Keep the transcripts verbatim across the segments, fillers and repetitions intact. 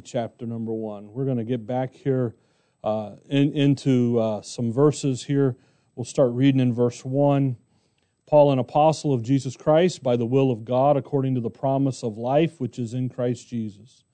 chapter number one. We're going to get back here uh, in, into uh, some verses here. We'll start reading in verse one. Paul, an apostle of Jesus Christ, by the will of God, according to the promise of life which is in Christ Jesus.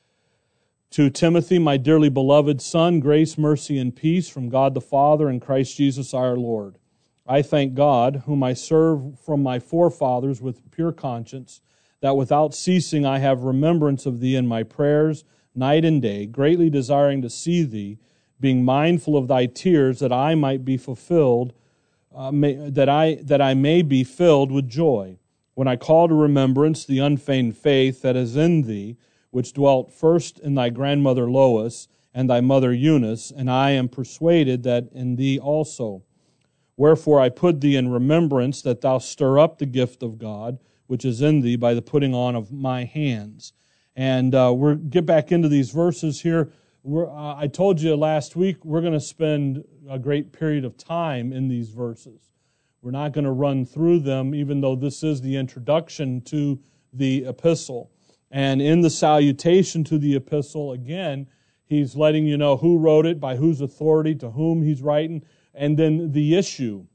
To Timothy, my dearly beloved son, grace, mercy, and peace from God the Father and Christ Jesus our Lord. I thank God, whom I serve from my forefathers with pure conscience, that without ceasing I have remembrance of thee in my prayers, night and day, greatly desiring to see thee, being mindful of thy tears, that I might be fulfilled, uh, may, that I that I may be filled with joy, when I call to remembrance the unfeigned faith that is in thee, which dwelt first in thy grandmother Lois and thy mother Eunice, and I am persuaded that in thee also. Wherefore I put thee in remembrance that thou stir up the gift of God, which is in thee by the putting on of my hands. And uh, we'll get back into these verses here. We're, uh, I told you last week we're going to spend a great period of time in these verses. We're not going to run through them, even though this is the introduction to the epistle. And in the salutation to the epistle, again, he's letting you know who wrote it, by whose authority, to whom he's writing, and then the issue.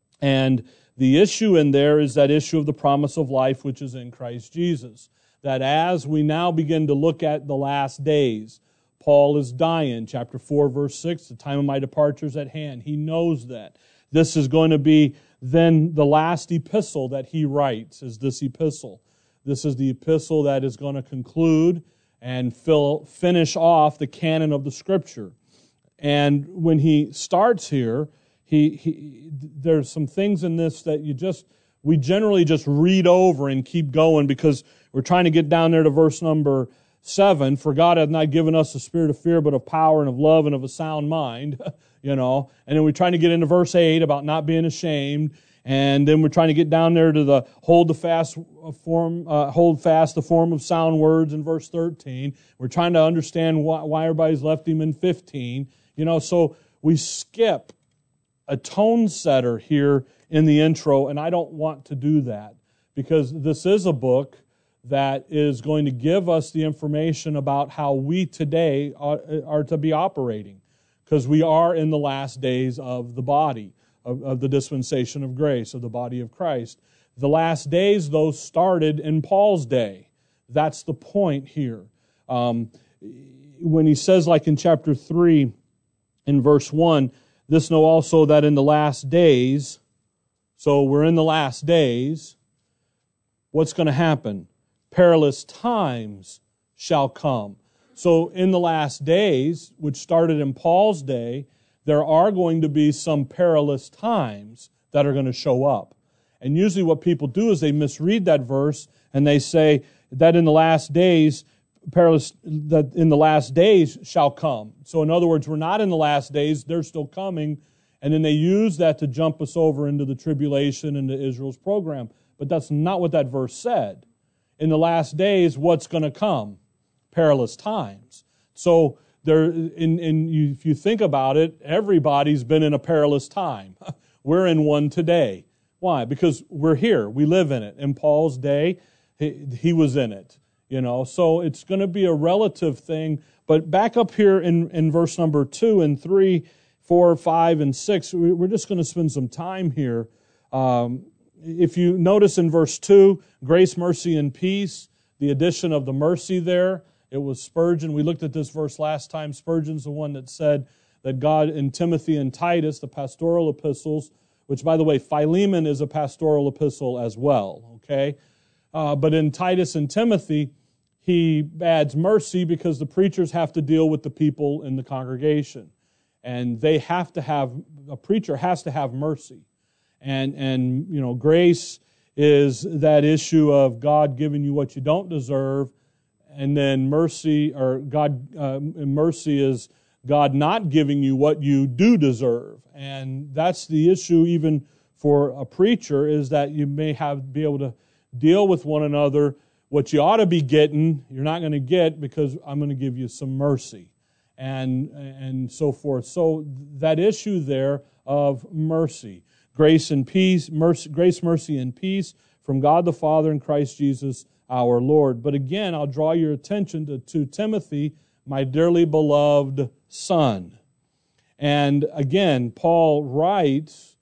And the issue in there is that issue of the promise of life which is in Christ Jesus. That as we now begin to look at the last days, Paul is dying. Chapter four, verse six, the time of my departure is at hand. He knows that. This is going to be then the last epistle that he writes, is this epistle. This is the epistle that is going to conclude and fill, finish off the canon of the Scripture. And when he starts here, he, he there's some things in this that you just, we generally just read over and keep going because we're trying to get down there to verse number seven. For God hath not given us a spirit of fear, but of power and of love and of a sound mind, you know. And then we're trying to get into verse eight about not being ashamed. And then we're trying to get down there to the hold the fast form, uh, hold fast the form of sound words in verse thirteen. We're trying to understand why, why everybody's left him in fifteen. You know, so we skip a tone setter here in the intro, and I don't want to do that because this is a book that is going to give us the information about how we today are, are to be operating, because we are in the last days of the body, of, of the dispensation of grace, of the body of Christ. The last days, though, started in Paul's day. That's the point here. Um, when he says, like in chapter three, in verse one, this know also that in the last days, so we're in the last days, what's going to happen? Perilous times shall come. So in the last days, which started in Paul's day, there are going to be some perilous times that are going to show up. And usually what people do is they misread that verse and they say that in the last days, perilous, that in the last days shall come. So in other words, we're not in the last days, they're still coming. And then they use that to jump us over into the tribulation, into Israel's program. But that's not what that verse said. In the last days, what's going to come? Perilous times. So there, in, in, you, if you think about it, everybody's been in a perilous time. We're in one today. Why? Because we're here. We live in it. In Paul's day, he, he was in it. You know, so it's going to be a relative thing. But back up here in, in verse number two and three, four, five, and six, we're just going to spend some time here. Um, if you notice in verse two, grace, mercy, and peace, the addition of the mercy there, it was Spurgeon. We looked at this verse last time. Spurgeon's the one that said that God in Timothy and Titus, the pastoral epistles, which, by the way, Philemon is a pastoral epistle as well, okay? Uh, but in Titus and Timothy, he adds mercy because the preachers have to deal with the people in the congregation. And they have to have, a preacher has to have mercy. And, and you know, grace is that issue of God giving you what you don't deserve. And then mercy, or God, uh, mercy is God not giving you what you do deserve. And that's the issue even for a preacher, is that you may have be able to deal with one another. What you ought to be getting, you're not going to get because I'm going to give you some mercy, and and so forth. So that issue there of mercy, grace and peace, mercy, grace, mercy, and peace from God the Father and Christ Jesus our Lord. But again, I'll draw your attention to, to Timothy, my dearly beloved son. And again, Paul writes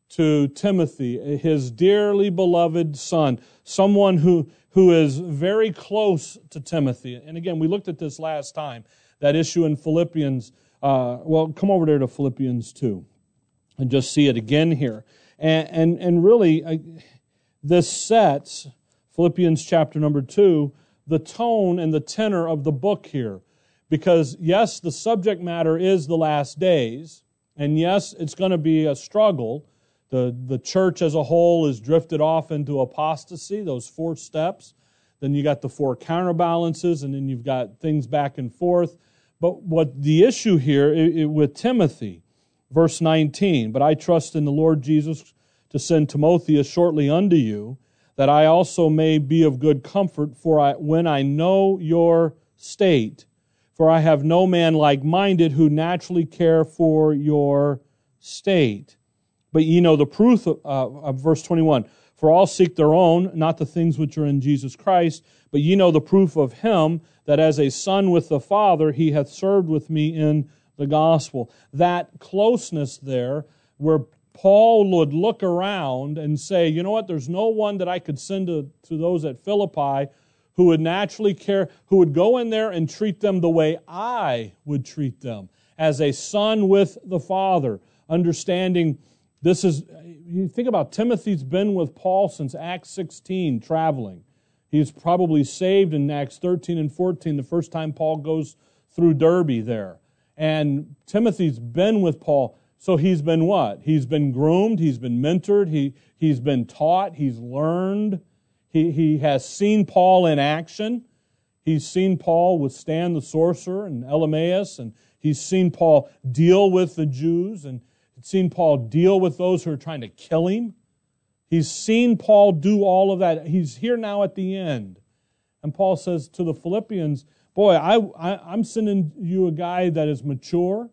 to Timothy, his dearly beloved son, someone who, who is very close to Timothy. And again, we looked at this last time, that issue in Philippians. Uh, well, come over there to Philippians two and just see it again here. And, and, and really, uh, this sets, Philippians chapter number two, the tone and the tenor of the book here. Because, yes, the subject matter is the last days, and yes, it's going to be a struggle. The, the church as a whole is drifted off into apostasy, those four steps. Then you got the four counterbalances, and then you've got things back and forth. But what the issue here it, it, with Timothy, verse nineteen, but I trust in the Lord Jesus to send Timotheus shortly unto you, that I also may be of good comfort, for I, when I know your state, for I have no man like-minded who naturally care for your state. But ye know the proof of, uh, of verse twenty-one, for all seek their own, not the things which are in Jesus Christ, but ye know the proof of him, that as a son with the Father, he hath served with me in the gospel. That closeness there, where Paul would look around and say, you know what, there's no one that I could send to, to those at Philippi who would naturally care, who would go in there and treat them the way I would treat them, as a son with the Father, understanding this is, you think about Timothy's been with Paul since Acts sixteen, traveling. He's probably saved in Acts thirteen and fourteen, the first time Paul goes through Derbe there. And Timothy's been with Paul, so he's been what? He's been groomed, he's been mentored, he, he's been taught, he's learned. He, he has seen Paul in action. He's seen Paul withstand the sorcerer and Elymas, and he's seen Paul deal with the Jews, and seen Paul deal with those who are trying to kill him. He's seen Paul do all of that. He's here now at the end. And Paul says to the Philippians, boy, I, I, I'm sending you a guy that is mature.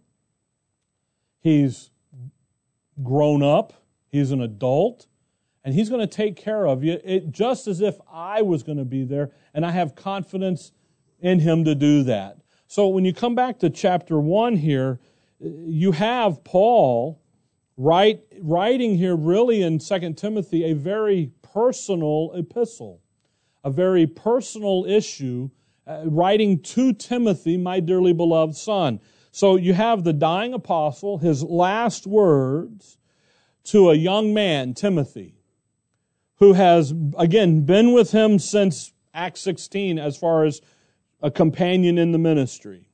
He's grown up. He's an adult. And he's going to take care of you it, just as if I was going to be there. And I have confidence in him to do that. So when you come back to chapter one here, you have Paul write, writing here really in Second Timothy a very personal epistle, a very personal issue, uh, writing to Timothy, my dearly beloved son. So you have the dying apostle, his last words to a young man, Timothy, who has, again, been with him since Acts sixteen as far as a companion in the ministry.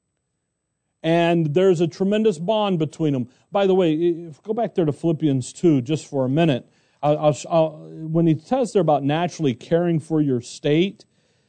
And there's a tremendous bond between them. By the way, if, go back there to Philippians two just for a minute. I'll, I'll, I'll, when he tells there about naturally caring for your state,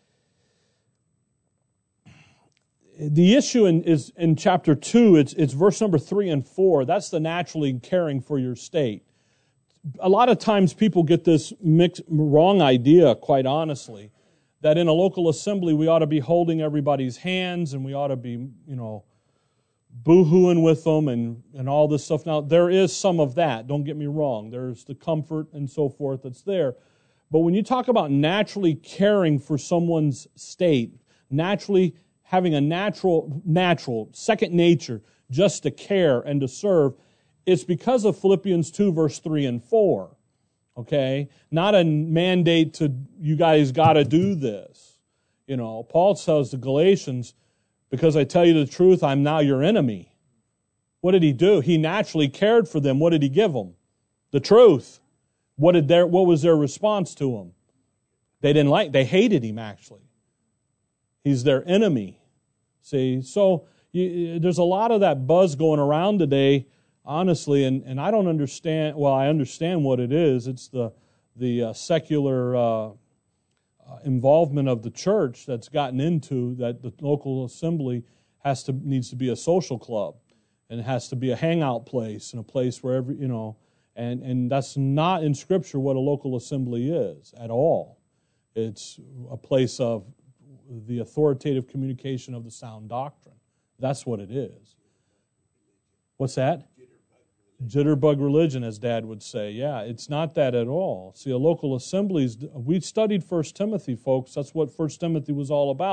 the issue in, is in chapter two, it's, it's verse number three and four. That's the naturally caring for your state. A lot of times people get this mixed, wrong idea, quite honestly, that in a local assembly we ought to be holding everybody's hands and we ought to be, you know, boo-hooing with them and, and all this stuff. Now, there is some of that, don't get me wrong. There's the comfort and so forth that's there. But when you talk about naturally caring for someone's state, naturally having a natural, natural, second nature just to care and to serve, it's because of Philippians two, verse three and four. Okay? Not a mandate to, you guys got to do this. You know, Paul tells the Galatians, because I tell you the truth, I'm now your enemy. What did he do? He naturally cared for them. What did he give them? The truth. What did their, what was their response to him? They didn't like, they hated him actually. He's their enemy. See, so you, there's a lot of that buzz going around today, honestly, and, and I don't understand, well, I understand what it is. It's the, the uh, secular uh, Uh, involvement of the church that's gotten into that the local assembly has to needs to be a social club, and it has to be a hangout place and a place where every you know and and that's not in Scripture what a local assembly is at all. It's a place of the authoritative communication of the sound doctrine. That's what it is. What's that? Jitterbug religion, as Dad would say. Yeah, it's not that at all. See, a local assembly is, we studied First Timothy, folks. That's what First Timothy was all about.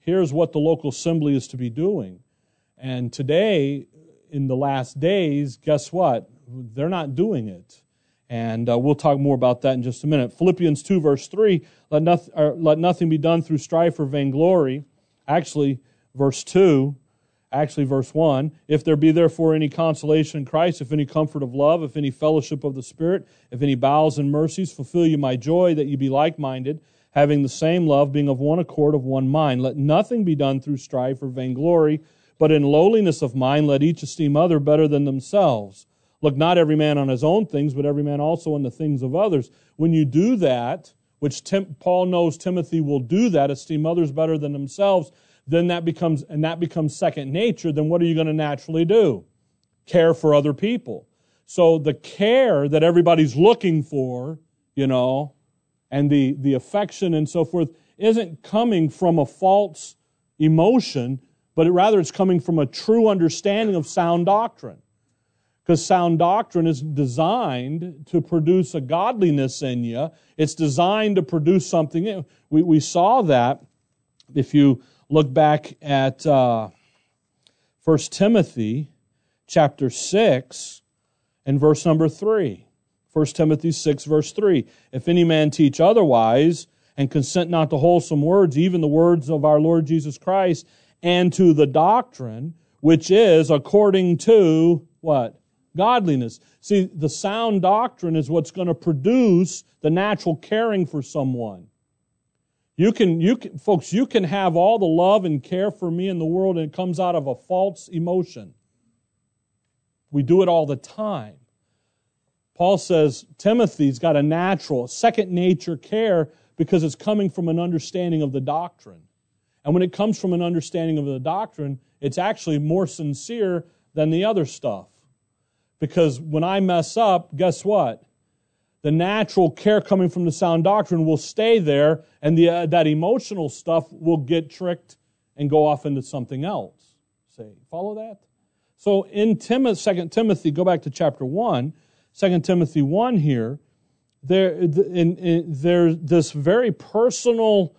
here's what the local assembly is to be doing. And today, in the last days, guess what? They're not doing it. And uh, we'll talk more about that in just a minute. Philippians two, verse three, let, noth- or, let nothing be done through strife or vainglory. Actually, verse two, actually verse one, if there be therefore any consolation in Christ, if any comfort of love, if any fellowship of the Spirit, if any bowels and mercies, fulfill you my joy, that you be like-minded, having the same love, being of one accord, of one mind. Let nothing be done through strife or vainglory, but in lowliness of mind let each esteem other better than themselves. Look not every man on his own things, but every man also on the things of others. When you do that, which Tim, Paul knows Timothy will do that, esteem others better than themselves, then that becomes, and that becomes second nature, then what are you going to naturally do? Care for other people. So the care that everybody's looking for, you know, and the, the affection and so forth, isn't coming from a false emotion, but rather it's coming from a true understanding of sound doctrine. Because sound doctrine is designed to produce a godliness in you. It's designed to produce something. We, we saw that if you look back at uh, First Timothy chapter six and verse number three. First Timothy six, verse three. If any man teach otherwise, and consent not to wholesome words, even the words of our Lord Jesus Christ, and to the doctrine, which is according to, what? Godliness. See, the sound doctrine is what's going to produce the natural caring for someone. You can, you can, folks, you can have all the love and care for me in the world, and it comes out of a false emotion. We do it all the time. Paul says Timothy's got a natural, second nature care because it's coming from an understanding of the doctrine. And when it comes from an understanding of the doctrine, it's actually more sincere than the other stuff. Because when I mess up, guess what? The natural care coming from the sound doctrine will stay there, and the, uh, that emotional stuff will get tricked and go off into something else. See, follow that? So in Tim- Second Timothy, go back to chapter one, Second Timothy one here, there, in, in, there's this very personal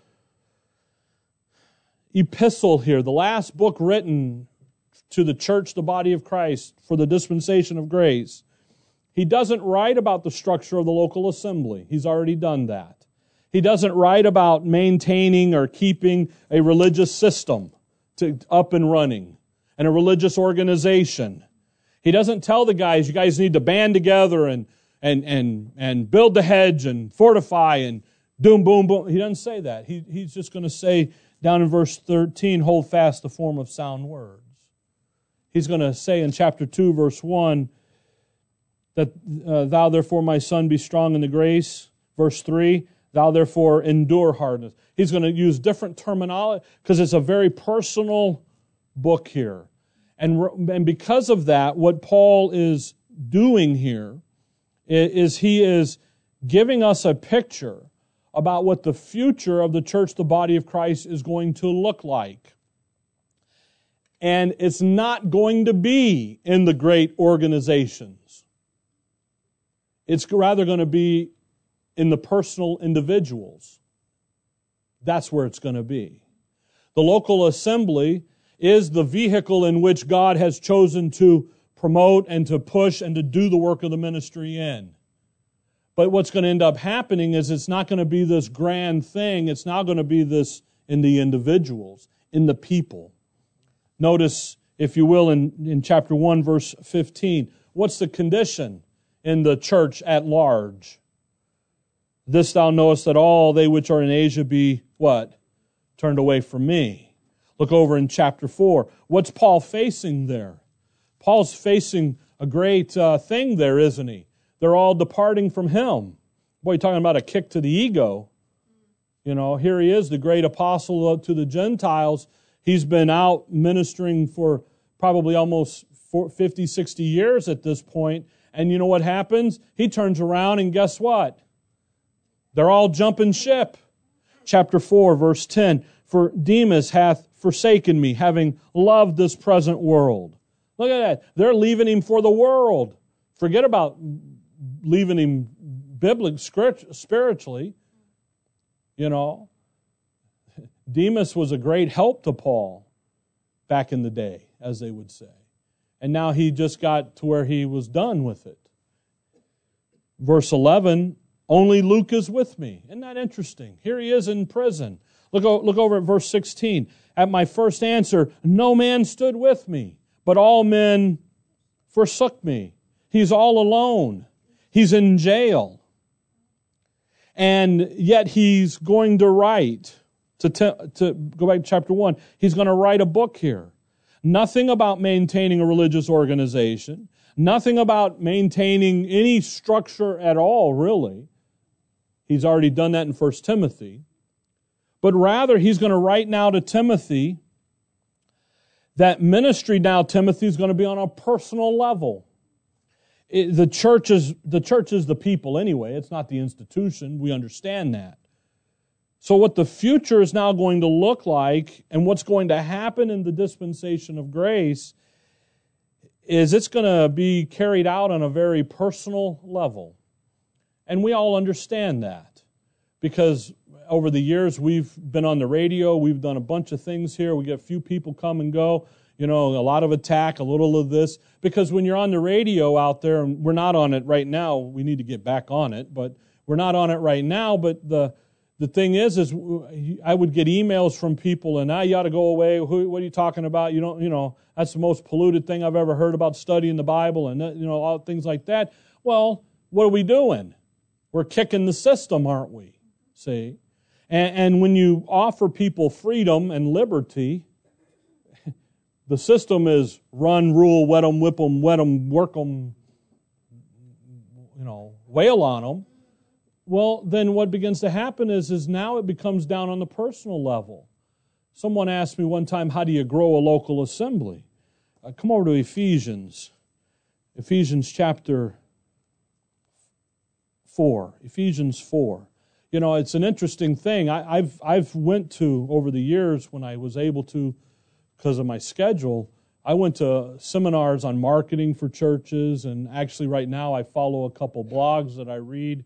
epistle here, the last book written to the church, the body of Christ, for the dispensation of grace. He doesn't write about the structure of the local assembly. He's already done that. He doesn't write about maintaining or keeping a religious system to up and running and a religious organization. He doesn't tell the guys, you guys need to band together and and and and build the hedge and fortify and doom, boom, boom. He doesn't say that. He, he's just going to say down in verse thirteen, hold fast the form of sound words. He's going to say in chapter two, verse one, that uh, thou therefore, my son, be strong in the grace. Verse three, thou therefore endure hardness. He's going to use different terminology because it's a very personal book here. And, and because of that, what Paul is doing here is he is giving us a picture about what the future of the church, the body of Christ, is going to look like. And it's not going to be in the great organizations. It's rather going to be in the personal individuals. That's where it's going to be. The local assembly is the vehicle in which God has chosen to promote and to push and to do the work of the ministry in. But what's going to end up happening is it's not going to be this grand thing. It's now going to be this in the individuals, in the people. Notice, if you will, in, in chapter one, verse fifteen, what's the condition in the church at large? This thou knowest, that all they which are in Asia be, what? Turned away from me. Look over in chapter four. What's Paul facing there? Paul's facing a great uh, thing there, isn't he? They're all departing from him. Boy, you're talking about a kick to the ego. You know, here he is, the great apostle to the Gentiles. He's been out ministering for probably almost fifty, sixty years at this point. And you know what happens? He turns around and guess what? They're all jumping ship. Chapter four, verse ten. For Demas hath forsaken me, having loved this present world. Look at that. They're leaving him for the world. Forget about leaving him biblically, spiritually. You know. Demas was a great help to Paul back in the day, as they would say. And now he just got to where he was done with it. Verse eleven, only Luke is with me. Isn't that interesting? Here he is in prison. Look, look over at verse sixteen. At my first answer, no man stood with me, but all men forsook me. He's all alone. He's in jail. And yet he's going to write, to, te- to go back to chapter one, he's going to write a book here. Nothing about maintaining a religious organization. Nothing about maintaining any structure at all, really. He's already done that in First Timothy. But rather, he's going to write now to Timothy that ministry now, Timothy, is going to be on a personal level. It, the church is, the church is the people anyway. It's not the institution. We understand that. So what the future is now going to look like and what's going to happen in the dispensation of grace is it's going to be carried out on a very personal level. And we all understand that because over the years we've been on the radio, we've done a bunch of things here, we get a few people come and go, you know, a lot of attack, a little of this, because when you're on the radio out there, and we're not on it right now, we need to get back on it, but we're not on it right now, but the the thing is, is I would get emails from people, and now you ought to go away, Who, what are you talking about, you don't, you know, that's the most polluted thing I've ever heard about studying the Bible, and, you know, all things like that. Well, what are we doing? We're kicking the system, aren't we? See? And, and when you offer people freedom and liberty, the system is run, rule, wet 'em, whip 'em, wet 'em, work 'em, you know, wail on them. Well, then what begins to happen is, is now it becomes down on the personal level. Someone asked me one time, how do you grow a local assembly? Uh, come over to Ephesians. Ephesians chapter four. Ephesians four. You know, it's an interesting thing. I, I've I've went to, over the years when I was able to, because of my schedule, I went to seminars on marketing for churches, and actually right now I follow a couple blogs that I read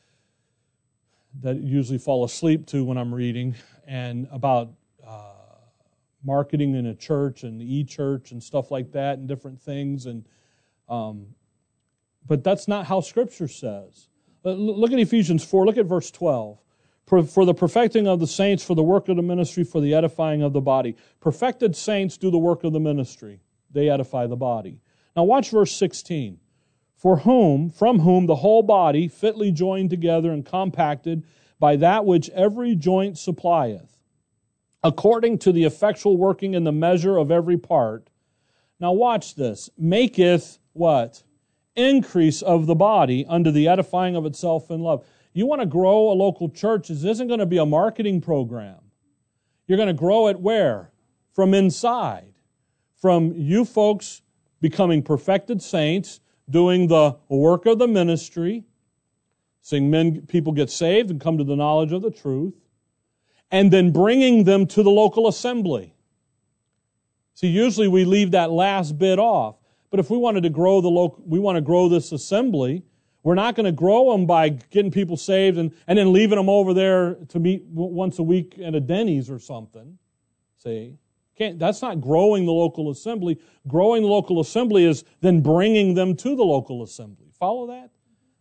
that I usually fall asleep to when I'm reading, and about uh, marketing in a church and the e-church and stuff like that and different things. And um, but that's not how Scripture says. Look at Ephesians four, look at verse twelve. For the perfecting of the saints, for the work of the ministry, for the edifying of the body. Perfected saints do the work of the ministry. They edify the body. Now watch verse sixteen. For whom, from whom the whole body, fitly joined together and compacted by that which every joint supplieth, according to the effectual working in the measure of every part. Now watch this. Maketh what? Increase of the body unto the edifying of itself in love. You want to grow a local church, this isn't going to be a marketing program. You're going to grow it where? From inside. From you folks becoming perfected saints, doing the work of the ministry, seeing men, people get saved and come to the knowledge of the truth, and then bringing them to the local assembly. See, usually we leave that last bit off. But if we wanted to grow the local, we want to grow this assembly, we're not going to grow them by getting people saved and, and then leaving them over there to meet once a week at a Denny's or something. See? Can't, that's not growing the local assembly. Growing the local assembly is then bringing them to the local assembly. Follow that?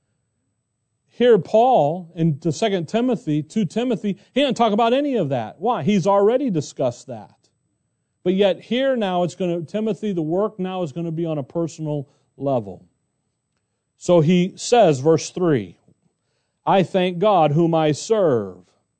Here, Paul, in to Second Timothy, to Timothy, he didn't talk about any of that. Why? He's already discussed that. But yet here now, it's going to, Timothy, the work now is going to be on a personal level. So he says, verse three, I thank God whom I serve,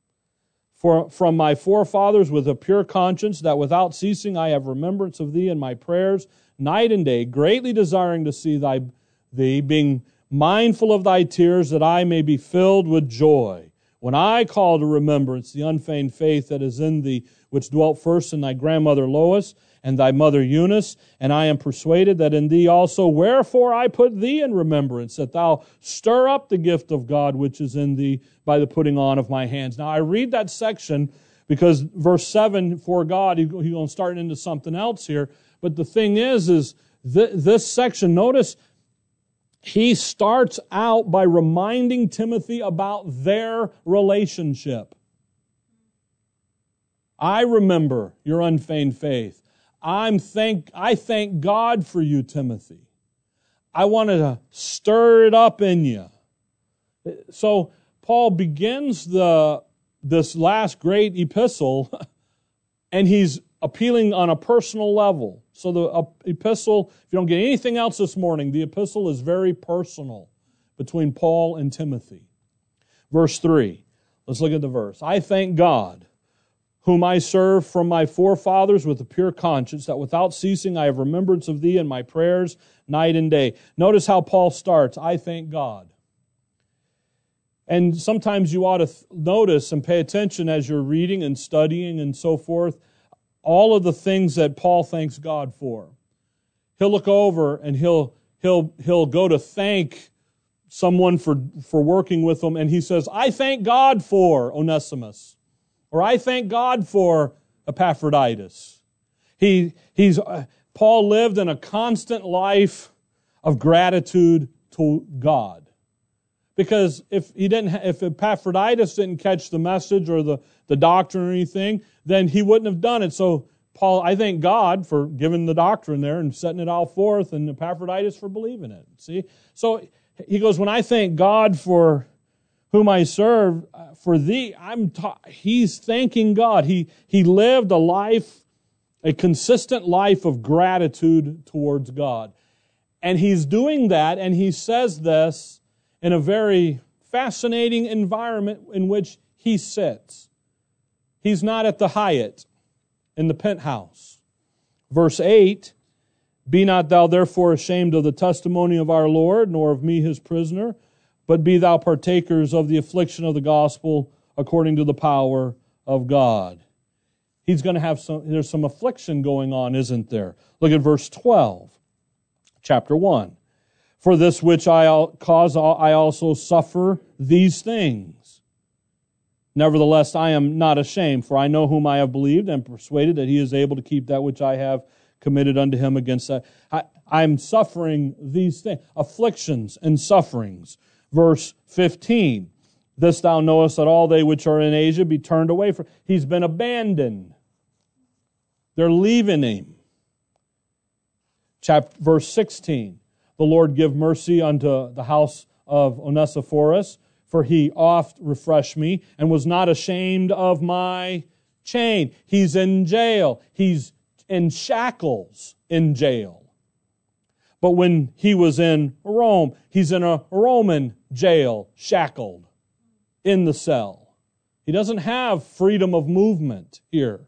for from my forefathers with a pure conscience, that without ceasing I have remembrance of thee in my prayers, night and day, greatly desiring to see thy, thee, being mindful of thy tears, that I may be filled with joy. When I call to remembrance the unfeigned faith that is in thee, which dwelt first in thy grandmother Lois and thy mother Eunice, and I am persuaded that in thee also, wherefore I put thee in remembrance, that thou stir up the gift of God which is in thee by the putting on of my hands. Now I read that section because verse seven, for God, he's going to start into something else here. But the thing is, is th- this section, notice, he starts out by reminding Timothy about their relationship. I remember your unfeigned faith. I'm thank, I thank God for you, Timothy. I wanted to stir it up in you. So Paul begins the this last great epistle, and he's appealing on a personal level. So the uh, epistle, if you don't get anything else this morning, the epistle is very personal between Paul and Timothy. Verse three, let's look at the verse. I thank God, whom I serve from my forefathers with a pure conscience, that without ceasing I have remembrance of thee in my prayers night and day. Notice how Paul starts, I thank God. And sometimes you ought to th- notice and pay attention as you're reading and studying and so forth, all of the things that Paul thanks God for. He'll look over and he'll he'll he'll go to thank someone for, for working with him, and he says, I thank God for Onesimus. Or I thank God for Epaphroditus. He, he's, uh, Paul lived in a constant life of gratitude to God. Because if he didn't, if Epaphroditus didn't catch the message or the, the doctrine or anything, then he wouldn't have done it. So Paul, I thank God for giving the doctrine there and setting it all forth, and Epaphroditus for believing it. See? So he goes, when I thank God for whom I serve, for thee, I'm ta- he's thanking God. He, he lived a life, a consistent life of gratitude towards God. And he's doing that, and he says this in a very fascinating environment in which he sits. He's not at the Hyatt, in the penthouse. Verse eight, be not thou therefore ashamed of the testimony of our Lord, nor of me his prisoner, but be thou partakers of the affliction of the gospel according to the power of God. He's going to have some, there's some affliction going on, isn't there? Look at verse twelve, chapter one. For this which I cause I also suffer these things. Nevertheless, I am not ashamed, for I know whom I have believed and persuaded that he is able to keep that which I have committed unto him against that. I, I'm suffering these things, afflictions and sufferings. Verse fifteen, this thou knowest that all they which are in Asia be turned away from. He's been abandoned. They're leaving him. Chapter, verse sixteen, the Lord give mercy unto the house of Onesiphorus, for he oft refreshed me and was not ashamed of my chain. He's in jail. He's in shackles in jail. But when he was in Rome, he's in a Roman jail, shackled in the cell. He doesn't have freedom of movement here.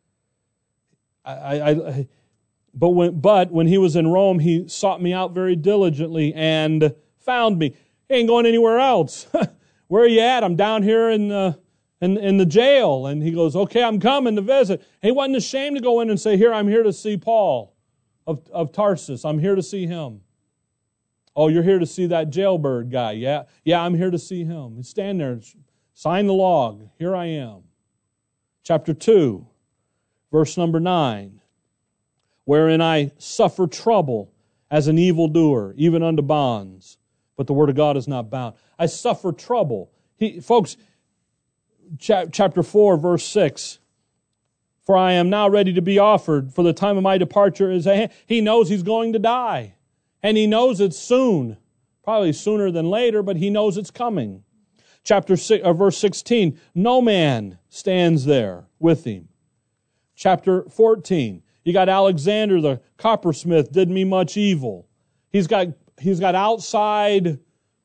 I, I, I, but, when, but when he was in Rome, he sought me out very diligently and found me. He ain't going anywhere else. Where are you at? I'm down here in the, in, in the jail. And he goes, okay, I'm coming to visit. He wasn't ashamed to go in and say, here, I'm here to see Paul of, of Tarsus. I'm here to see him. Oh, you're here to see that jailbird guy. Yeah, yeah, I'm here to see him. Stand there, sign the log. Here I am. Chapter two, verse number nine. Wherein I suffer trouble as an evildoer, even unto bonds. But the word of God is not bound. I suffer trouble. He, folks, cha- chapter four, verse six. For I am now ready to be offered, for the time of my departure is at hand. He knows he's going to die. And he knows it's soon. Probably sooner than later, but he knows it's coming. Chapter six, or verse sixteen. No man stands there with him. Chapter fourteen. You got Alexander the coppersmith did me much evil. He's got he's got outside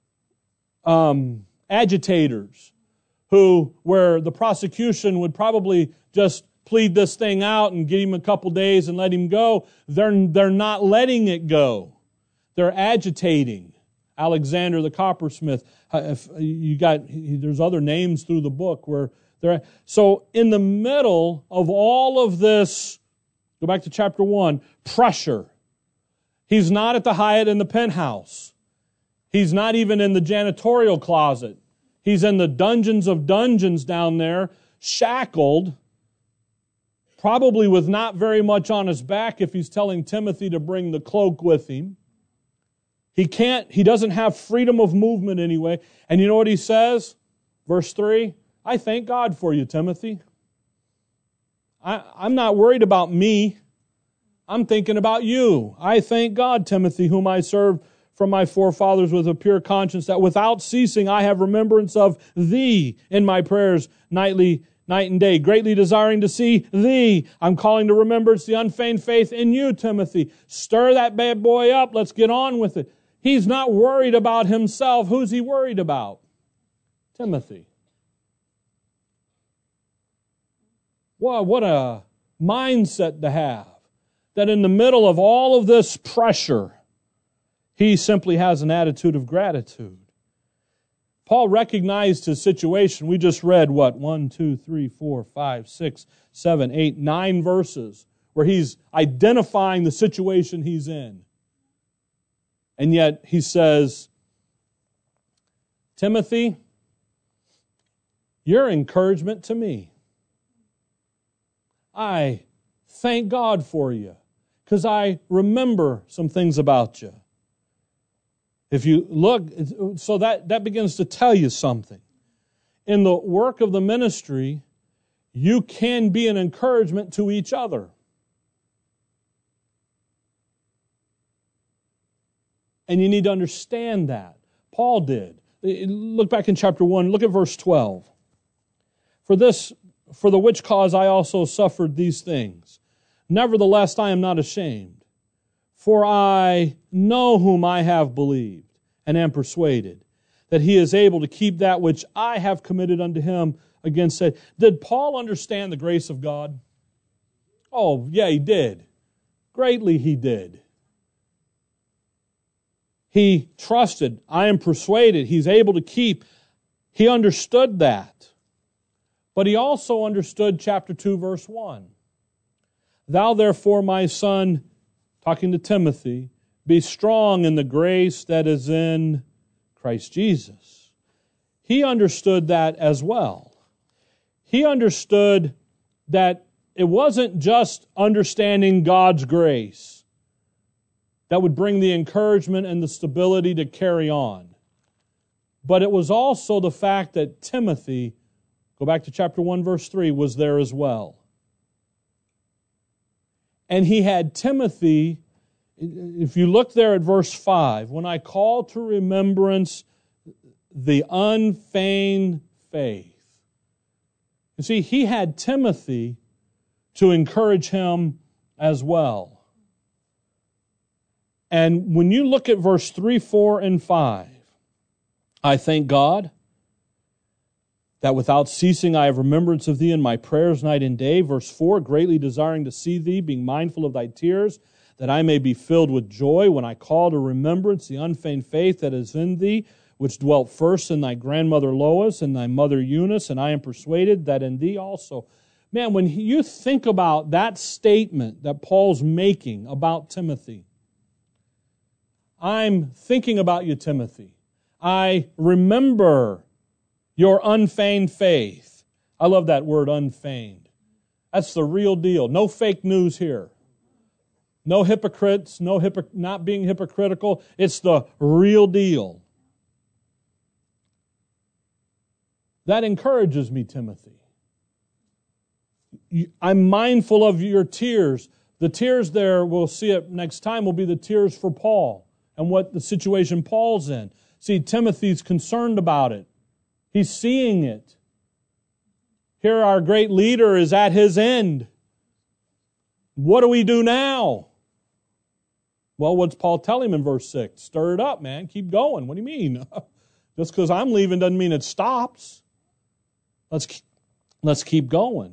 um, agitators who, where the prosecution would probably just plead this thing out and give him a couple days and let him go. They're, they're not letting it go. They're agitating. Alexander the coppersmith. If you got, there's other names through the book where they're, so in the middle of all of this, go back to chapter one, pressure. He's not at the Hyatt in the penthouse. He's not even in the janitorial closet. He's in the dungeons of dungeons down there, shackled, probably with not very much on his back if he's telling Timothy to bring the cloak with him. He can't, he doesn't have freedom of movement anyway. And you know what he says? Verse three, I thank God for you, Timothy. I, I'm not worried about me. I'm thinking about you. I thank God, Timothy, whom I serve from my forefathers with a pure conscience, that without ceasing I have remembrance of thee in my prayers nightly, night and day, greatly desiring to see thee. I'm calling to remembrance the unfeigned faith in you, Timothy. Stir that bad boy up. Let's get on with it. He's not worried about himself. Who's he worried about? Timothy. Wow, what a mindset to have. That in the middle of all of this pressure, he simply has an attitude of gratitude. Paul recognized his situation. We just read, what, one, two, three, four, five, six, seven, eight, nine verses where he's identifying the situation he's in. And yet he says, Timothy, you're encouragement to me. I thank God for you because I remember some things about you. If you look, so that, that begins to tell you something. In the work of the ministry, you can be an encouragement to each other. And you need to understand that. Paul did. Look back in chapter one, look at verse twelve. For this, for the which cause I also suffered these things. Nevertheless, I am not ashamed. For I know whom I have believed, and am persuaded, that he is able to keep that which I have committed unto him against it. Did Paul understand the grace of God? Oh, yeah, he did. Greatly he did. He trusted, I am persuaded, he's able to keep. He understood that. But he also understood chapter two, verse one. Thou therefore, my son, talking to Timothy, be strong in the grace that is in Christ Jesus. He understood that as well. He understood that it wasn't just understanding God's grace that would bring the encouragement and the stability to carry on. But it was also the fact that Timothy, go back to chapter one, verse three, was there as well. And he had Timothy, if you look there at verse five, when I call to remembrance the unfeigned faith. You see, he had Timothy to encourage him as well. And when you look at verse three, four, and five, I thank God that without ceasing I have remembrance of thee in my prayers night and day. Verse four, greatly desiring to see thee, being mindful of thy tears, that I may be filled with joy when I call to remembrance the unfeigned faith that is in thee, which dwelt first in thy grandmother Lois and thy mother Eunice, and I am persuaded that in thee also. Man, when you think about that statement that Paul's making about Timothy, I'm thinking about you, Timothy. I remember your unfeigned faith. I love that word, unfeigned. That's the real deal. No fake news here. No hypocrites, no hypocr- not being hypocritical. It's the real deal. That encourages me, Timothy. I'm mindful of your tears. The tears there, we'll see it next time, will be the tears for Paul and what the situation Paul's in. See, Timothy's concerned about it. He's seeing it. Here our great leader is at his end. What do we do now? Well, what's Paul tell him in verse six? Stir it up, man. Keep going. What do you mean? Just because I'm leaving doesn't mean it stops. Let's keep, let's keep going.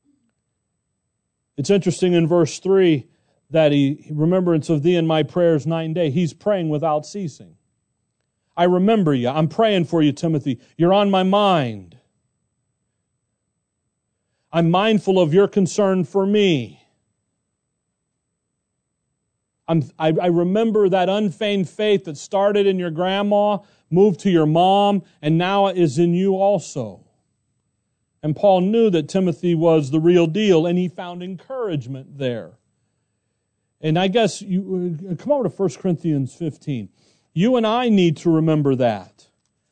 It's interesting in verse three that he, remembrance of thee in my prayers night and day. He's praying without ceasing. I remember you. I'm praying for you, Timothy. You're on my mind. I'm mindful of your concern for me. I'm, I, I remember that unfeigned faith that started in your grandma, moved to your mom, and now is in you also. And Paul knew that Timothy was the real deal, and he found encouragement there. And I guess, you come over to First Corinthians fifteen. You and I need to remember that.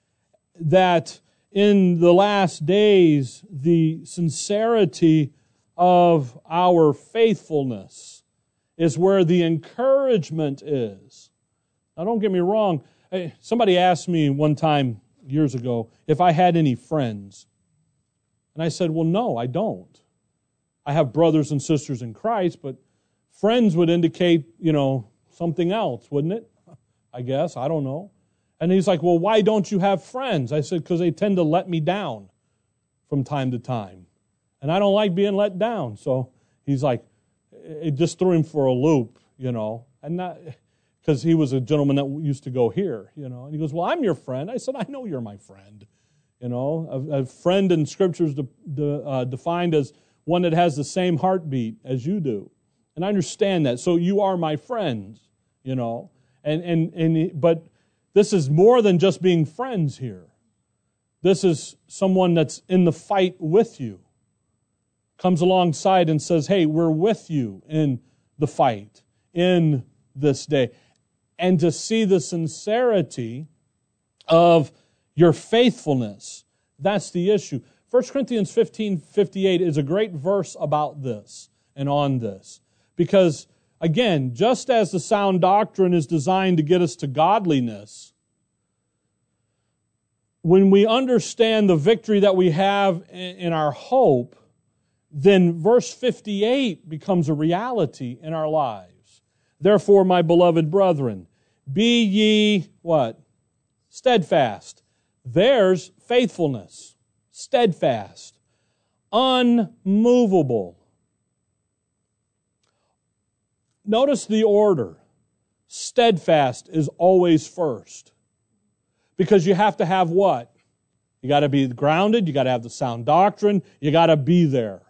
That in the last days, the sincerity of our faithfulness is where the encouragement is. Now, don't get me wrong. Somebody asked me one time years ago if I had any friends. And I said, well, no, I don't. I have brothers and sisters in Christ, but friends would indicate, you know, something else, wouldn't it? I guess. I don't know. And he's like, well, why don't you have friends? I said, because they tend to let me down from time to time. And I don't like being let down. So he's like, it just threw him for a loop, you know. And not because he was a gentleman that used to go here, you know. And he goes, well, I'm your friend. I said, I know you're my friend. You know, a, a friend in Scripture is de, de, uh, defined as one that has the same heartbeat as you do. And I understand that. So you are my friends, you know. And and and but this is more than just being friends here. This is someone that's in the fight with you. Comes alongside and says, hey, we're with you in the fight, in this day. And to see the sincerity of your faithfulness, that's the issue. First Corinthians fifteen fifty-eight is a great verse about this and on this. Because, again, just as the sound doctrine is designed to get us to godliness, when we understand the victory that we have in our hope, then verse fifty-eight becomes a reality in our lives. Therefore, my beloved brethren, be ye, what? Steadfast. There's faithfulness. Steadfast. Unmovable. Notice the order. Steadfast is always first. Because you have to have what? You got to be grounded, you got to have the sound doctrine, you got to be there.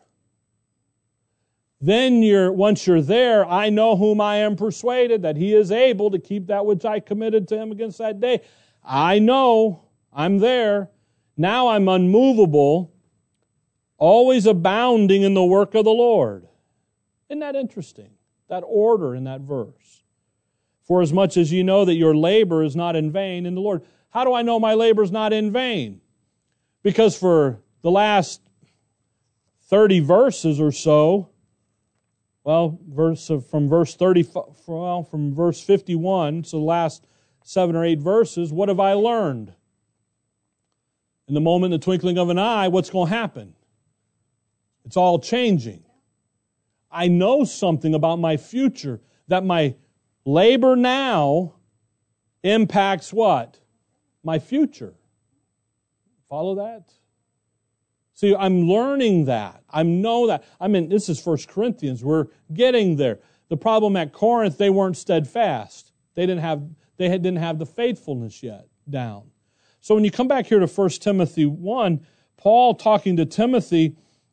Then you're once you're there, I know whom I am persuaded that he is able to keep that which I committed to him against that day. I know, I'm there. Now I'm unmovable, always abounding in the work of the Lord. Isn't that interesting? That order in that verse. For as much as you know that your labor is not in vain in the Lord. How do I know my labor is not in vain? Because for the last thirty verses or so, well, verse from verse thirty, well, from verse fifty-one, so the last seven or eight verses, what have I learned? In the moment, in the twinkling of an eye, what's going to happen? It's all changing. I know something about my future, that my labor now impacts what? My future. Follow that? See, I'm learning that. I know that. I mean, this is First Corinthians. We're getting there. The problem at Corinth, they weren't steadfast. They didn't have, they didn't have the faithfulness yet down. So when you come back here to First Timothy one, Paul talking to Timothy,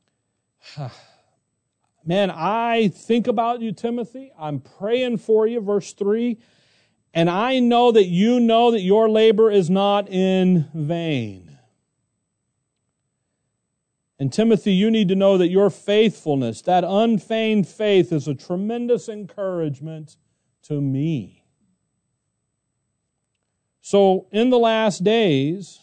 man, I think about you, Timothy. I'm praying for you, verse three. And I know that you know that your labor is not in vain. And Timothy, you need to know that your faithfulness, that unfeigned faith, is a tremendous encouragement to me. So in the last days,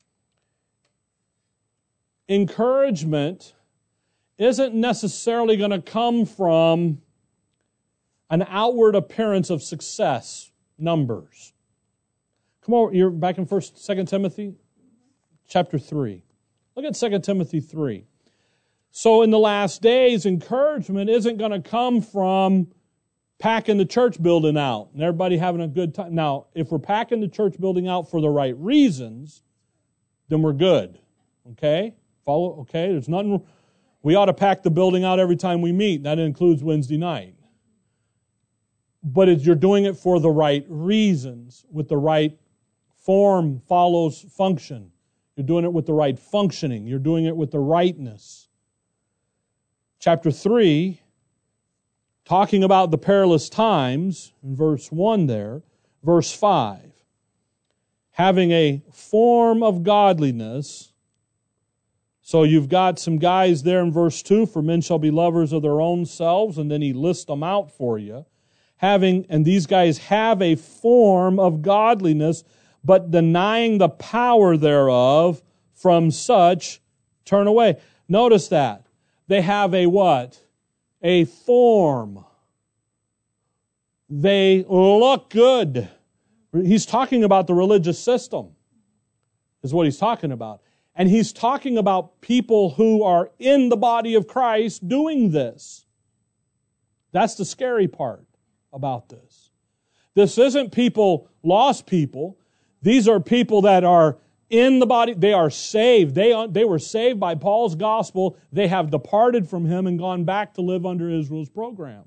encouragement isn't necessarily going to come from an outward appearance of success, numbers. Come over, you're back in First, Second Timothy, chapter three. Look at Second Timothy three. So in the last days, encouragement isn't going to come from packing the church building out and everybody having a good time. Now, if we're packing the church building out for the right reasons, then we're good. Okay? Follow? Okay? There's nothing. We ought to pack the building out every time we meet. That includes Wednesday night. But if you're doing it for the right reasons, with the right form follows function. You're doing it with the right functioning. You're doing it with the rightness. Chapter three, talking about the perilous times, in verse one there, verse five, having a form of godliness. So you've got some guys there in verse two, for men shall be lovers of their own selves, and then he lists them out for you. Having, and these guys have a form of godliness, but denying the power thereof, from such turn away. Notice that. They have a what? A form. They look good. He's talking about the religious system, is what he's talking about. And he's talking about people who are in the body of Christ doing this. That's the scary part about this. This isn't people, lost people. These are people that are in the body. They are saved. They, they were saved by Paul's gospel. They have departed from him and gone back to live under Israel's program.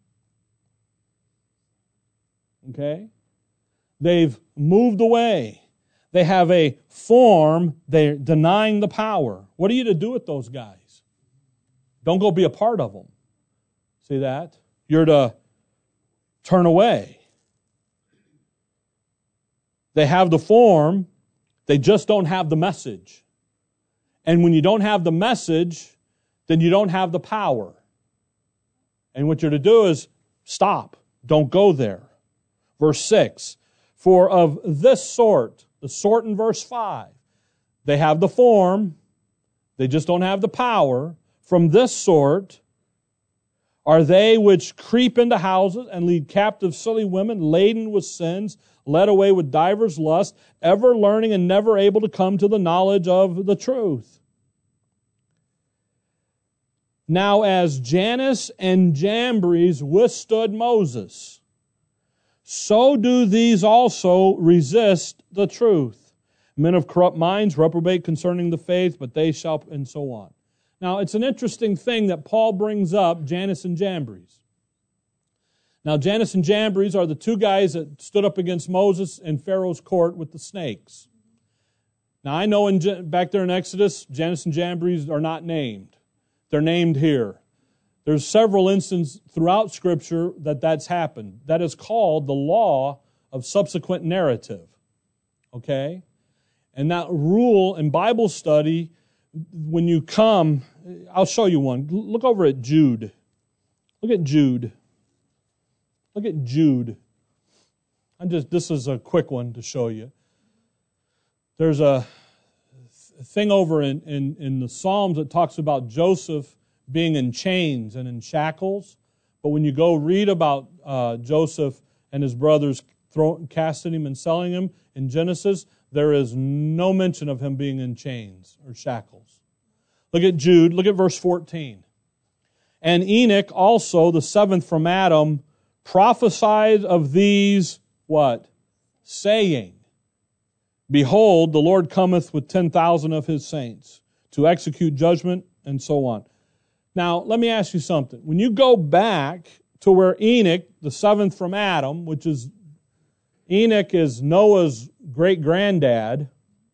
Okay? They've moved away. They have a form. They're denying the power. What are you to do with those guys? Don't go be a part of them. See that? You're to turn away. They have the form. They just don't have the message. And when you don't have the message, then you don't have the power. And what you're to do is stop. Don't go there. Verse six, for of this sort, the sort in verse five, they have the form, they just don't have the power. From this sort are they which creep into houses and lead captive silly women, laden with sins, led away with divers lusts, ever learning and never able to come to the knowledge of the truth. Now as Jannes and Jambres withstood Moses, so do these also resist the truth. Men of corrupt minds reprobate concerning the faith, but they shall, and so on. Now, it's an interesting thing that Paul brings up, Jannes and Jambres. Now, Jannes and Jambres are the two guys that stood up against Moses in Pharaoh's court with the snakes. Now, I know in, back there in Exodus, Jannes and Jambres are not named. They're named here. There's several instances throughout Scripture that that's happened. That is called the law of subsequent narrative. Okay? And that rule in Bible study, when you come, I'll show you one. Look over at Jude. Look at Jude. Look at Jude. I'm just, this is a quick one to show you. There's a thing over in, in, in the Psalms that talks about Joseph being in chains and in shackles. But when you go read about uh, Joseph and his brothers throw, casting him and selling him in Genesis, there is no mention of him being in chains or shackles. Look at Jude. Look at verse fourteen. And Enoch also, the seventh from Adam, prophesied of these, what? Saying, behold, the Lord cometh with ten thousand of his saints to execute judgment, and so on. Now, let me ask you something. When you go back to where Enoch, the seventh from Adam, which is, Enoch is Noah's great-granddad.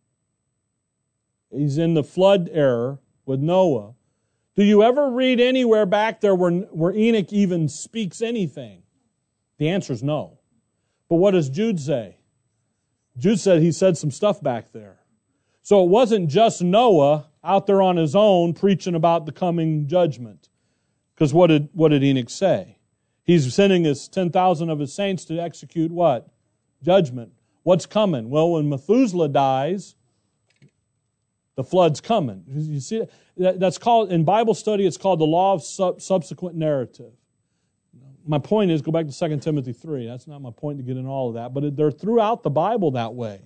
He's in the flood era with Noah. Do you ever read anywhere back there where, where Enoch even speaks anything? The answer is no. But what does Jude say? Jude said he said some stuff back there. So it wasn't just Noah out there on his own preaching about the coming judgment. Because what did, what did Enoch say? He's sending his ten thousand of his saints to execute what? Judgment. What's coming? Well, when Methuselah dies, the flood's coming. You see, that's called, in Bible study, it's called the law of sub- subsequent narrative. My point is, go back to Second Timothy three. That's not my point to get in all of that, but they're throughout the Bible that way.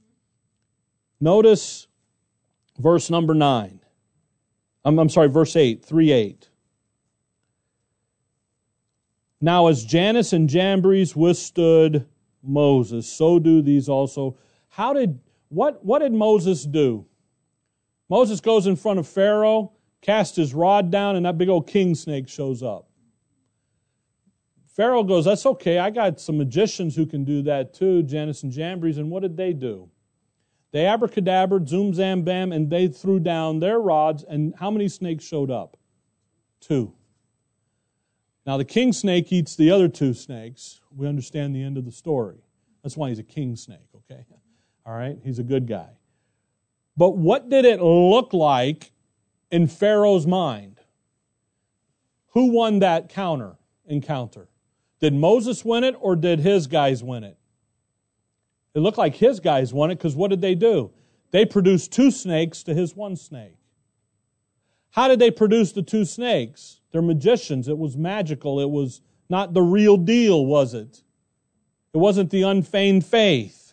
Notice verse number nine. I'm, I'm sorry, verse eight, three eight. Now as Jannes and Jambres withstood Moses, so do these also. How did, what, what did Moses do? Moses goes in front of Pharaoh, casts his rod down, and that big old king snake shows up. Pharaoh goes, that's okay, I got some magicians who can do that too, Jannes and Jambres, and what did they do? They abracadabraed, zoom, zam, bam, and they threw down their rods, and how many snakes showed up? Two. Now the king snake eats the other two snakes. We understand the end of the story. That's why he's a king snake, okay? All right, he's a good guy. But what did it look like in Pharaoh's mind? Who won that counter encounter? Did Moses win it or did his guys win it? It looked like his guys won it because what did they do? They produced two snakes to his one snake. How did they produce the two snakes? They're magicians. It was magical. It was not the real deal, was it? It wasn't the unfeigned faith.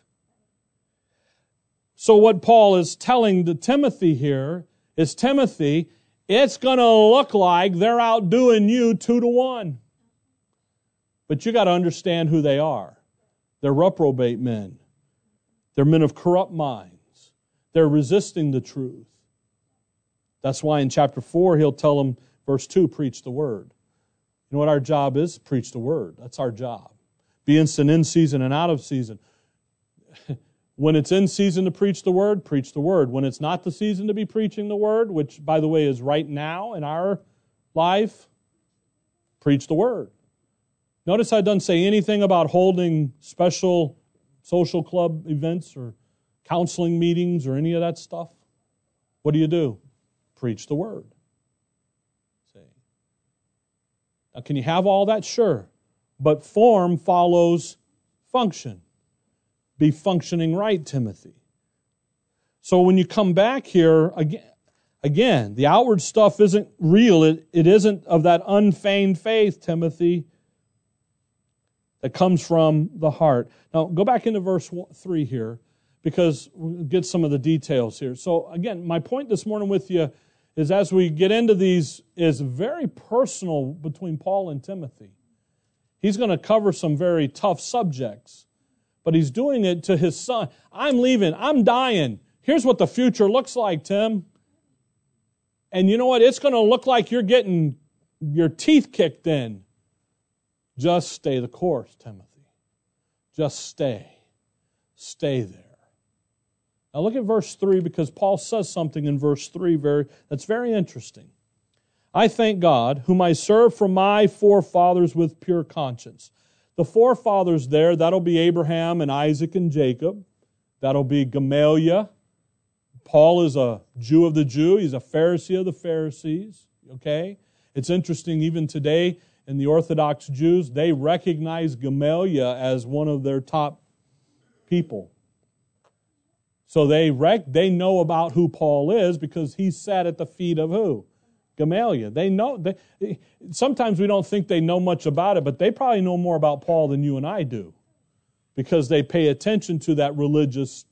So what Paul is telling to Timothy here is, Timothy, it's going to look like they're outdoing you two to one. But you got to understand who they are. They're reprobate men. They're men of corrupt minds. They're resisting the truth. That's why in chapter four, he'll tell them, verse two, preach the word. You know what our job is? Preach the word. That's our job. Be instant in season and out of season. When it's in season to preach the word, preach the word. When it's not the season to be preaching the word, which, by the way, is right now in our life, preach the word. Notice I don't say anything about holding special social club events or counseling meetings or any of that stuff. What do you do? Preach the word. See? Now, can you have all that? Sure. But form follows function. Be functioning right, Timothy. So when you come back here, again, again the outward stuff isn't real. It, it isn't of that unfeigned faith, Timothy, that comes from the heart. Now, go back into verse three here, because we'll get some of the details here. So again, my point this morning with you is, as we get into these, is very personal between Paul and Timothy. He's going to cover some very tough subjects, but he's doing it to his son. I'm leaving. I'm dying. Here's what the future looks like, Tim. And you know what? It's going to look like you're getting your teeth kicked in. Just stay the course, Timothy. Just stay. Stay there. Now look at verse three, because Paul says something in verse three very that's very interesting. I thank God, whom I serve from my forefathers with pure conscience. The forefathers there, that'll be Abraham and Isaac and Jacob. That'll be Gamaliel. Paul is a Jew of the Jew. He's a Pharisee of the Pharisees. Okay? It's interesting, even today, in the Orthodox Jews, they recognize Gamaliel as one of their top people. So they rec- they know about who Paul is because he sat at the feet of who? Gamaliel. They know. They, sometimes we don't think they know much about it, but they probably know more about Paul than you and I do, because they pay attention to that religious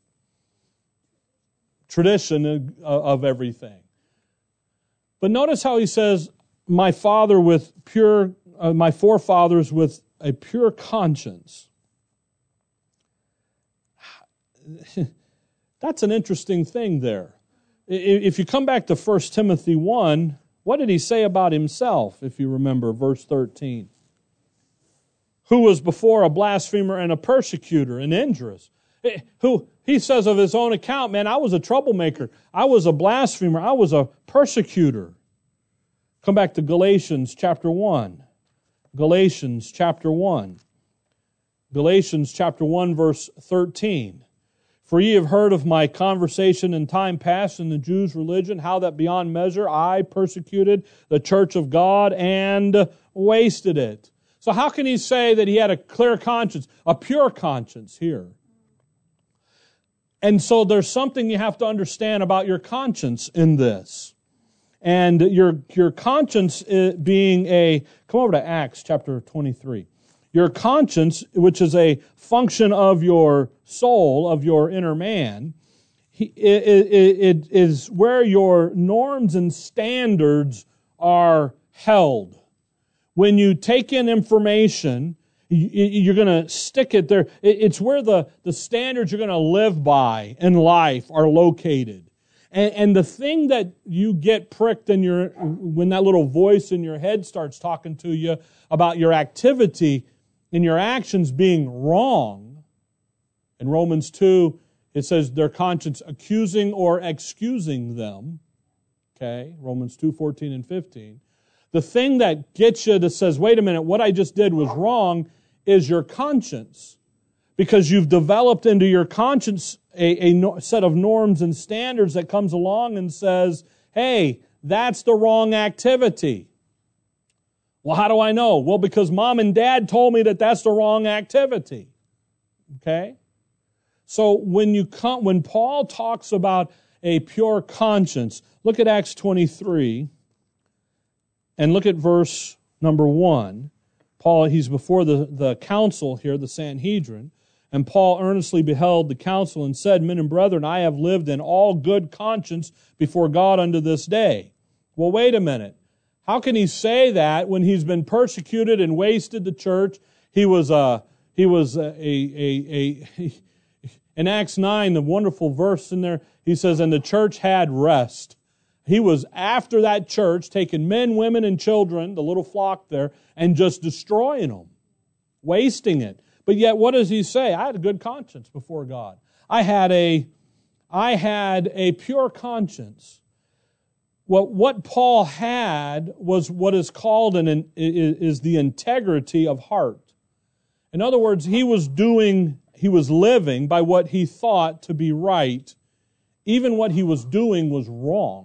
tradition of, of everything. But notice how he says, "My father with pure, uh, my forefathers with a pure conscience." That's an interesting thing there. If you come back to First Timothy one, what did he say about himself, if you remember, verse thirteen? Who was before a blasphemer and a persecutor and injurious. Who he says of his own account, man, I was a troublemaker. I was a blasphemer. I was a persecutor. Come back to Galatians chapter one. Galatians chapter one. Galatians chapter one, verse thirteen. For ye have heard of my conversation in time past in the Jews' religion, how that beyond measure I persecuted the church of God and wasted it. So how can he say that he had a clear conscience, a pure conscience here? And so there's something you have to understand about your conscience in this. And your, your conscience being a, come over to Acts chapter twenty-three. Your conscience, which is a function of your soul, of your inner man, it, it, it is where your norms and standards are held. When you take in information, you're going to stick it there. It's where the, the standards you're going to live by in life are located. And, and the thing that you get pricked in your, when that little voice in your head starts talking to you about your activity and your actions being wrong, in Romans two, it says their conscience accusing or excusing them. Okay, Romans two, fourteen and fifteen. The thing that gets you that says, wait a minute, what I just did was wrong, is your conscience. Because you've developed into your conscience a, a set of norms and standards that comes along and says, hey, that's the wrong activity. Well, how do I know? Well, because mom and dad told me that that's the wrong activity. Okay? So when you come, when Paul talks about a pure conscience. Look at Acts twenty-three and look at verse number one. Paul, he's before the, the council here, the Sanhedrin, and Paul earnestly beheld the council and said, Men and brethren, I have lived in all good conscience before God unto this day. Well, wait a minute. How can he say that when he's been persecuted and wasted the church? He was a, he was a, a, a, a in Acts nine, the wonderful verse in there, he says, and the church had rest. He was after that church, taking men, women, and children, the little flock there, and just destroying them, wasting it. But yet, what does he say? I had a good conscience before God. I had a, I had a pure conscience. Well, what Paul had was what is called an is the integrity of heart. In other words, he was doing, he was living by what he thought to be right. Even what he was doing was wrong.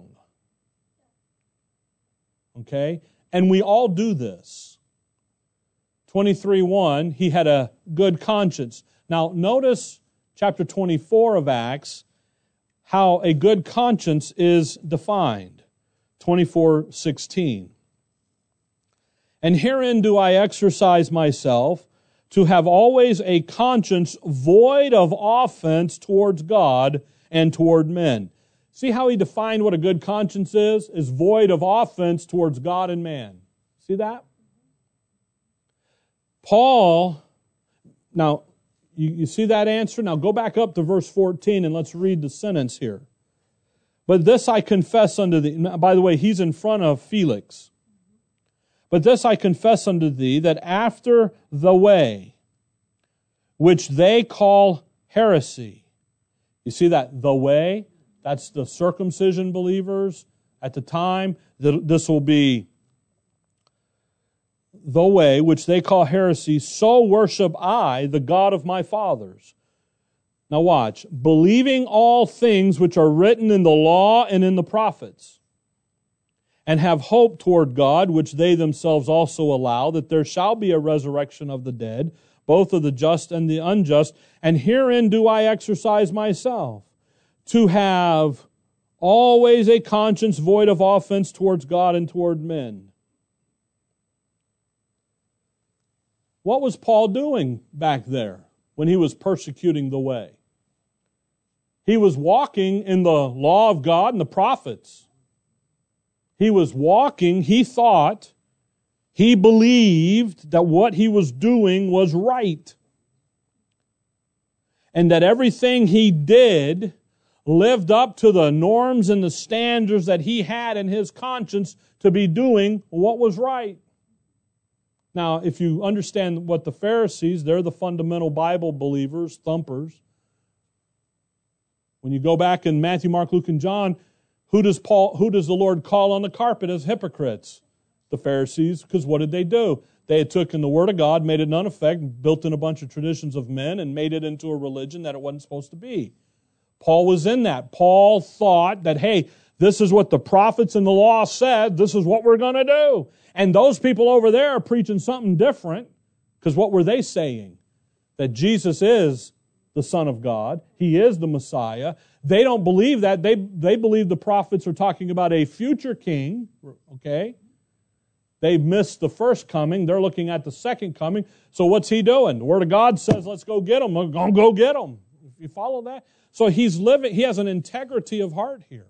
Okay? And we all do this. twenty-three one, he had a good conscience. Now, notice chapter twenty-four of Acts, how a good conscience is defined. twenty-four sixteen. And herein do I exercise myself, to have always a conscience void of offense towards God and toward men. See how he defined what a good conscience is? Is void of offense towards God and man. See that? Paul, now, you, you see that answer? Now go back up to verse fourteen and let's read the sentence here. But this I confess unto thee. By the way, he's in front of Felix. But this I confess unto thee, that after the way, which they call heresy. You see that? The way? That's the circumcision believers at the time. This will be the way, which they call heresy. So worship I, the God of my fathers. Now watch. Believing all things which are written in the law and in the prophets, and have hope toward God, which they themselves also allow, that there shall be a resurrection of the dead, both of the just and the unjust. And herein do I exercise myself, to have always a conscience void of offense towards God and toward men. What was Paul doing back there when he was persecuting the way? He was walking in the law of God and the prophets. He was walking, he thought, he believed that what he was doing was right. And that everything he did lived up to the norms and the standards that he had in his conscience to be doing what was right. Now, if you understand what the Pharisees, they're the fundamental Bible believers, thumpers. When you go back in Matthew, Mark, Luke, and John, who does Paul, who does the Lord call on the carpet as hypocrites? The Pharisees, because what did they do? They had taken the Word of God, made it none effect, built in a bunch of traditions of men, and made it into a religion that it wasn't supposed to be. Paul was in that. Paul thought that, hey, this is what the prophets and the law said, this is what we're going to do. And those people over there are preaching something different, because what were they saying? That Jesus is the Son of God. He is the Messiah. They don't believe that. They, they believe the prophets are talking about a future king, okay? They've missed the first coming. They're looking at the second coming. So what's he doing? The Word of God says, let's go get them. We're going to go get them. You follow that? So he's living, he has an integrity of heart here.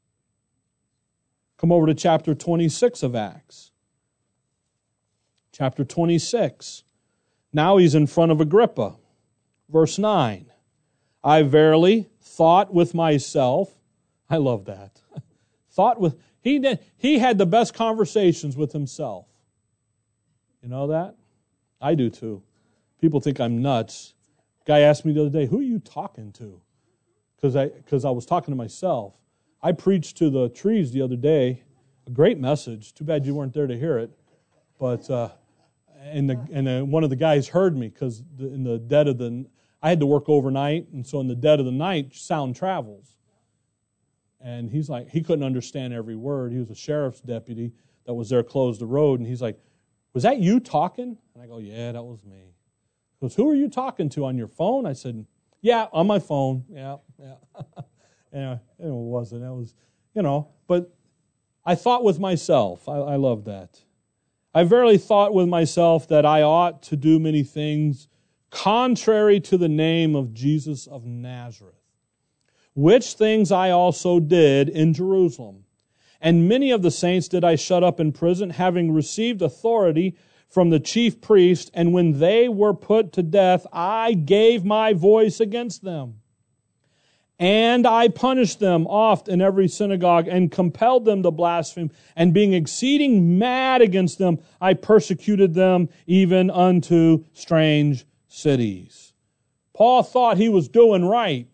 Come over to chapter twenty-six of Acts. Chapter twenty-six. Now he's in front of Agrippa. Verse nine. I verily thought with myself. I love that. Thought with, he did, he had the best conversations with himself. You know that? I do too. People think I'm nuts. Guy asked me the other day, who are you talking to? Because I, because I was talking to myself. I preached to the trees the other day. A great message. Too bad you weren't there to hear it. But, uh, and, the, and uh, one of the guys heard me because in the dead of the, I had to work overnight, and so in the dead of the night, sound travels. And he's like, he couldn't understand every word. He was a sheriff's deputy that was there, closed the road, and he's like, was that you talking? And I go, yeah, that was me. He goes, who are you talking to on your phone? I said, yeah, on my phone. Yeah, yeah. And it wasn't. It was, you know, but I thought with myself, I, I love that. I verily thought with myself that I ought to do many things contrary to the name of Jesus of Nazareth, which things I also did in Jerusalem. And many of the saints did I shut up in prison, having received authority from the chief priest, and when they were put to death, I gave my voice against them. And I punished them oft in every synagogue, and compelled them to blaspheme. And being exceeding mad against them, I persecuted them even unto strange cities. Paul thought he was doing right.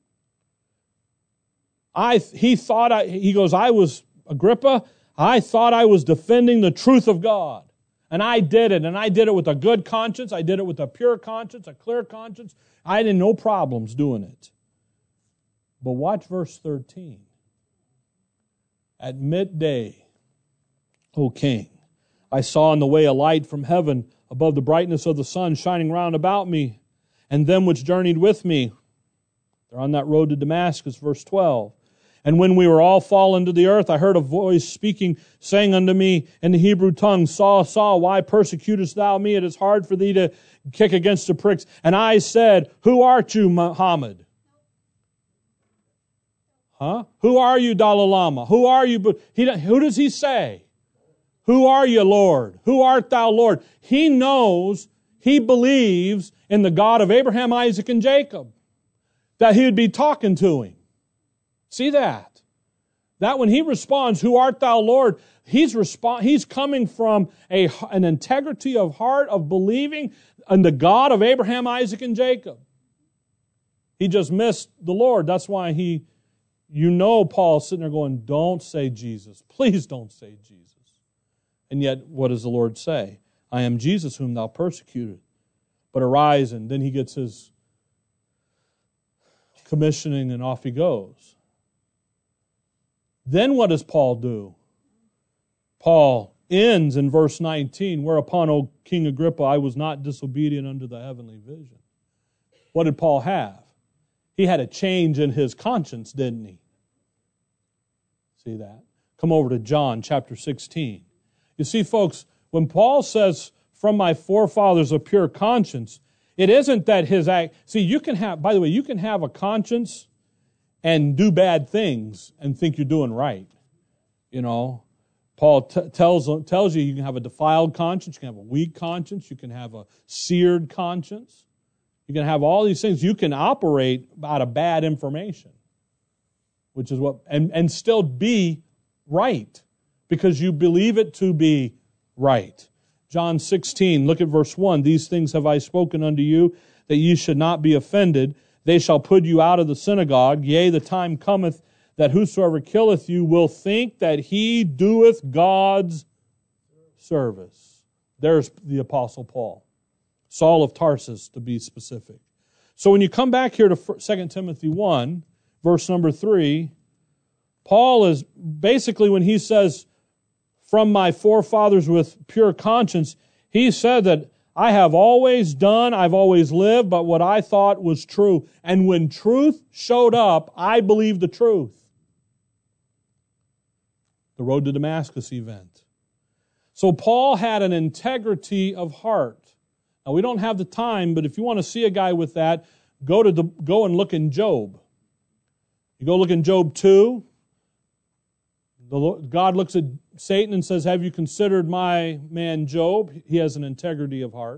I he thought I, he goes, I was Agrippa, I thought I was defending the truth of God. And I did it, and I did it with a good conscience. I did it with a pure conscience, a clear conscience. I had no problems doing it. But watch verse thirteen. At midday, O king, I saw in the way a light from heaven above the brightness of the sun shining round about me, and them which journeyed with me. They're on that road to Damascus, verse twelve. And when we were all fallen to the earth, I heard a voice speaking, saying unto me in the Hebrew tongue, Saul, Saul, why persecutest thou me? It is hard for thee to kick against the pricks. And I said, Who art you, Muhammad? Huh? Who are you, Dalai Lama? Who are you? He, who does he say? Who are you, Lord? Who art thou, Lord? He knows, he believes in the God of Abraham, Isaac, and Jacob. That he would be talking to him. See that? That when he responds, Who art thou, Lord? He's respond, he's coming from a, an integrity of heart of believing in the God of Abraham, Isaac, and Jacob. He just missed the Lord. That's why he, you know, Paul's sitting there going, Don't say Jesus. Please don't say Jesus. And yet, what does the Lord say? I am Jesus whom thou persecuted. But arise, and then he gets his commissioning and off he goes. Then what does Paul do? Paul ends in verse nineteen, Whereupon, O King Agrippa, I was not disobedient unto the heavenly vision. What did Paul have? He had a change in his conscience, didn't he? See that? Come over to John chapter sixteen. You see, folks, when Paul says, from my forefathers a pure conscience, it isn't that his act... See, you can have, by the way, you can have a conscience and do bad things and think you're doing right. You know, Paul t- tells, tells you you can have a defiled conscience, you can have a weak conscience, you can have a seared conscience. You can have all these things. You can operate out of bad information, which is what, and, and still be right because you believe it to be right. John sixteen, look at verse one. These things have I spoken unto you, that ye should not be offended. They shall put you out of the synagogue. Yea, the time cometh that whosoever killeth you will think that he doeth God's service. There's the Apostle Paul. Saul of Tarsus, to be specific. So when you come back here to Second Timothy one, verse number three, Paul is basically, when he says, from my forefathers with pure conscience, he said that I have always done, I've always lived, but what I thought was true. And when truth showed up, I believed the truth. The road to Damascus event. So Paul had an integrity of heart. Now, we don't have the time, but if you want to see a guy with that, go to the, go and look in Job. You go look in Job two. The, God looks at Satan and says, have you considered my man Job? He has an integrity of heart.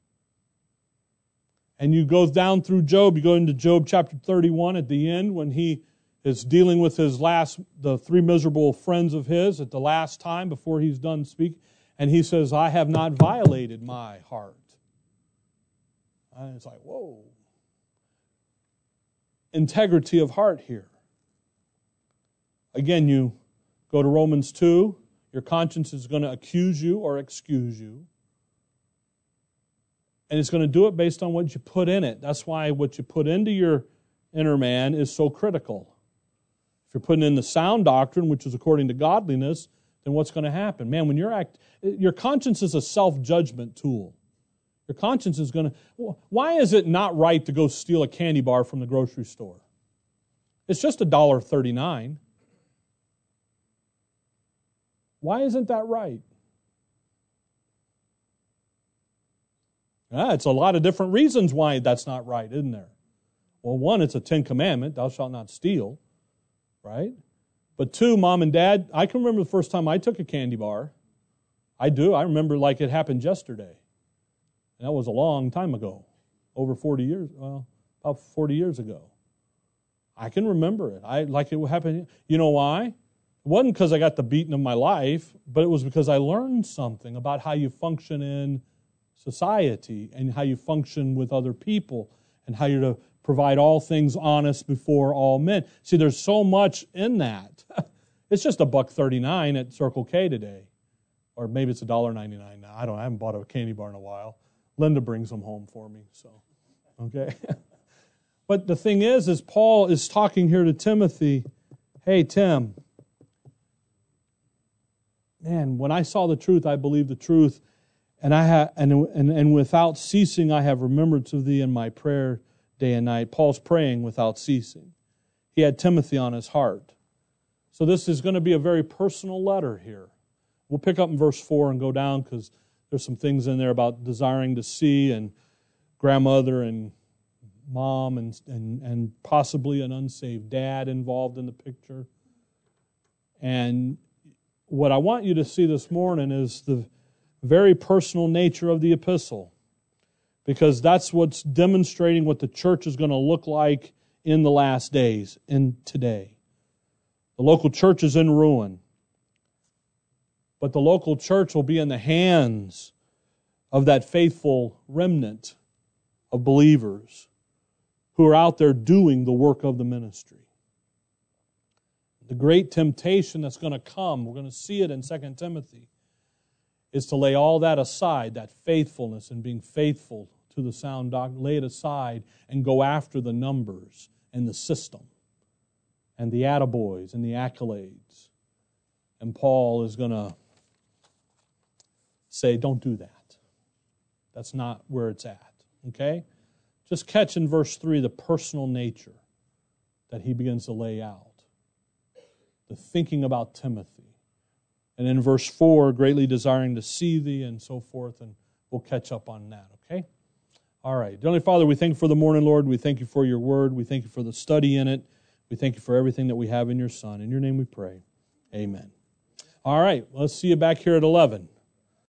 And you go down through Job, you go into Job chapter thirty-one at the end when he is dealing with his last, the three miserable friends of his at the last time before he's done speaking. And he says, I have not violated my heart. And it's like, whoa. Integrity of heart here. Again, you go to Romans two. Your conscience is going to accuse you or excuse you. And it's going to do it based on what you put in it. That's why what you put into your inner man is so critical. If you're putting in the sound doctrine, which is according to godliness, then what's going to happen? Man, when you're act, your conscience is a self-judgment tool. Your conscience is going to... Why is it not right to go steal a candy bar from the grocery store? It's just one dollar and thirty-nine cents. Why isn't that right? Ah, it's a lot of different reasons why that's not right, isn't there? Well, one, it's a Ten Commandment, thou shalt not steal, right? But two, Mom and Dad, I can remember the first time I took a candy bar. I do. I remember like it happened yesterday. And that was a long time ago, over forty years, well, about forty years ago. I can remember it. I like it happened. You know why? It wasn't because I got the beating of my life, but it was because I learned something about how you function in society and how you function with other people and how you're to provide all things honest before all men. See, there's so much in that. It's just a buck thirty-nine at Circle K today. Or maybe it's a dollar ninety-nine now. I don't I haven't bought a candy bar in a while. Linda brings them home for me, so okay. But the thing is, is Paul is talking here to Timothy, hey, Tim, man, when I saw the truth, I believed the truth, and I ha- and, and and without ceasing I have remembered to thee in my prayer day and night. Paul's praying without ceasing. He had Timothy on his heart. So this is going to be a very personal letter here. We'll pick up in verse four and go down because there's some things in there about desiring to see and grandmother and mom and, and, and possibly an unsaved dad involved in the picture. And what I want you to see this morning is the very personal nature of the epistle, because that's what's demonstrating what the church is going to look like in the last days, in today. The local church is in ruin, but the local church will be in the hands of that faithful remnant of believers who are out there doing the work of the ministry. The great temptation that's going to come, we're going to see it in Second Timothy, is to lay all that aside, that faithfulness and being faithful to the sound doctrine, lay it aside and go after the numbers and the system and the attaboys and the accolades. And Paul is going to say, don't do that. That's not where it's at, okay? Just catch in verse three the personal nature that he begins to lay out. The thinking about Timothy. And in verse four, greatly desiring to see thee and so forth, and we'll catch up on that, okay? All right. Heavenly Father, we thank you for the morning, Lord. We thank you for your word. We thank you for the study in it. We thank you for everything that we have in your Son. In your name we pray. Amen. All right. Let's see you back here at eleven.